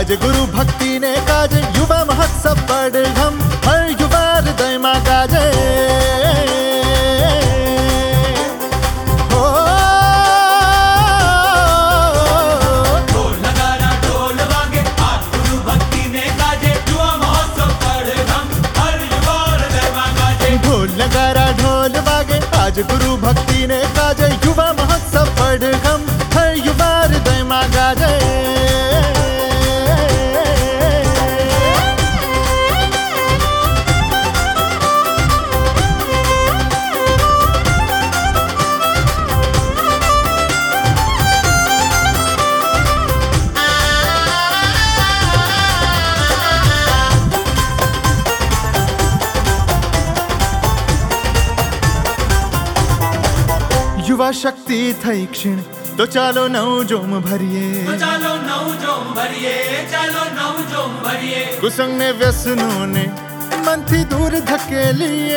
आज गुरु भक्ति ने काजे, युवा महोत्सव बड़े हम हर युवा हृदय में गाजे। ढोल नगारा ढोल वागे, आज गुरु भक्ति ने काजे, युवा महोत्सव बड़े हम हर युवा हृदय में गाजे। ढोल नगारा ढोल वागे, आज गुरु भक्ति ने काजे, युवा महोत्सव बड़े हम हर युवा हृदय में गाजे। युवा शक्ति थई क्षीण, तो चालो नव जोम भरिए, तो चालो नव जोम भरिए, चालो नव जोम भरिए। कुसंग ने व्यसनों ने मन थी दूर धकेलिए।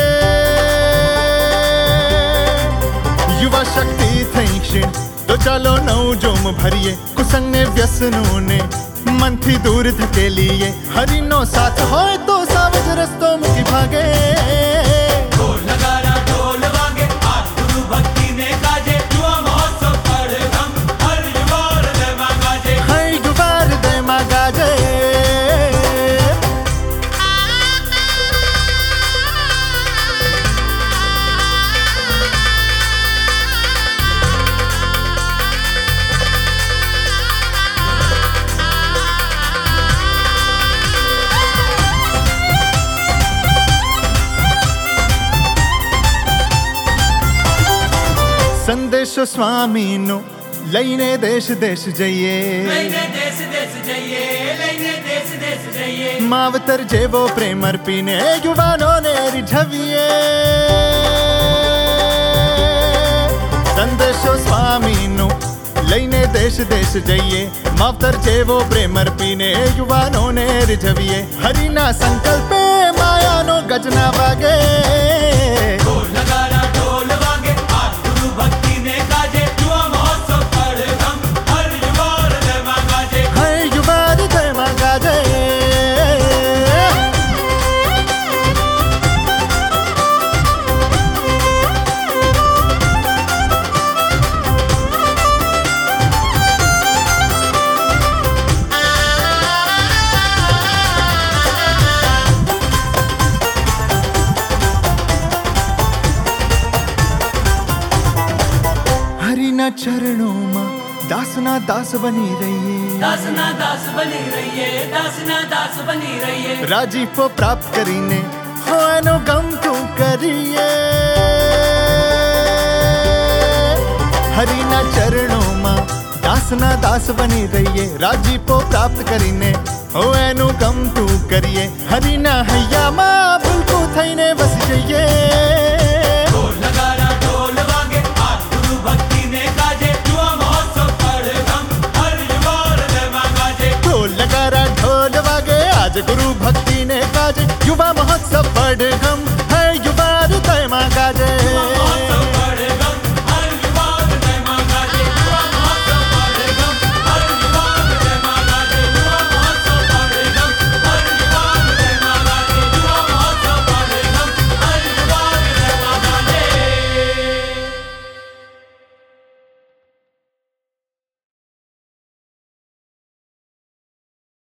युवा शक्ति थई क्षीण, तो चालो नव जोम भरिए, कुसंग ने व्यसनों ने मन थी दूर धकेलिए। हरिनो साथ होए तो सावज रस्तों मुखी भागे। ढोल नगारा ढोल वागे, आज गुरु भक्ति ने काजे, युवा महोत्सव बड़े हम हर युवा हृदय में गाजे। हर युवा हृदय में गाजे। संदेशो स्वामी नो लईने देश देश जइए, लईने देश देश जइए, लईने देश देश जइए। मावतर जेवो प्रेम अर्पीने युवानों ने रिझविए। संदेशो स्वामी नो लईने देश देश जइए, मावतर जेवो प्रेम अर्पीने युवानों ने रिझविए। हरिना संकल्पे माया नो गजना वागे। ढोल नगारा ढोल वागे, आज गुरु भक्ति ने काजे, युवा महोत्सव बड़े हम हर युवा हृदय में गाजे। हर युवा हृदय में गाजे। हरिना चरणों में दासना दास बनी रहिए, दासना दास बनी रहिए, दासना दास बनी रहिए। राजीव को प्राप्त करीने हो एनो गम तू करिए। हरिना चरणों में दासना दास बनी रहिए, राजीव को प्राप्त करीने हो एनो गम तू करिए। हरिना हैया मां भूलको थईने बस जइए। ढोल नगारा ढोल वागे, आज गुरु भक्ति ने काजे, युवा महोत्सव बड़े हम हर युवा हृदय में गाजे। ढोल नगारा ढोल वागे, आज गुरु भक्ति ने काजे, युवा महोत्सव बड़े हम